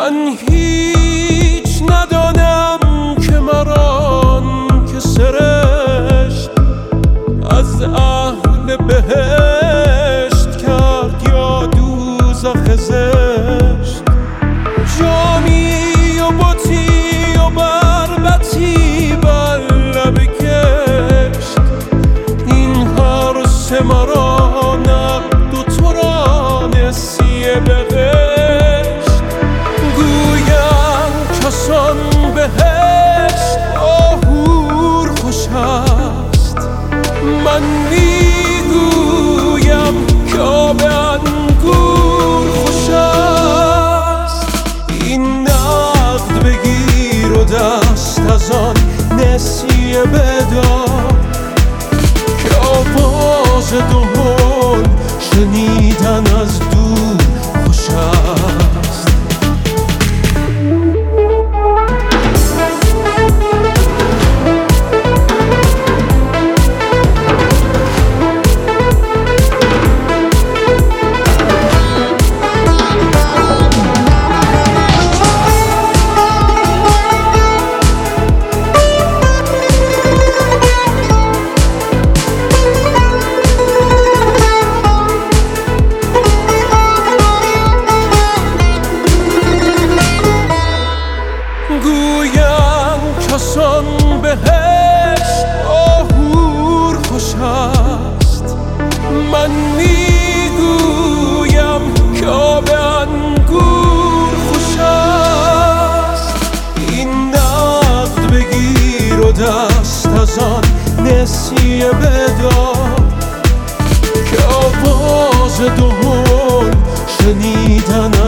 من هیچ ندانم که مران که سرشت از اهل بهشت کرد یا دوزخ زشت. جامی و بطی و بربطی بر لب کشت، این هر سه مرا نقد و تو را نسیه بهشت. گویم کسان بهشت آهور خوش است، من میگویم که آب انگور خوش است. این نقد بگیر و دست از آن نسیه بدار که آواز دهل شنیدن از دور خوش است. کسان بهشت آهور خوش است، من میگویم که آب انگور خوش است. این نقد بگیر و دست از آن نسیه بدار که آواز دهل شنیدن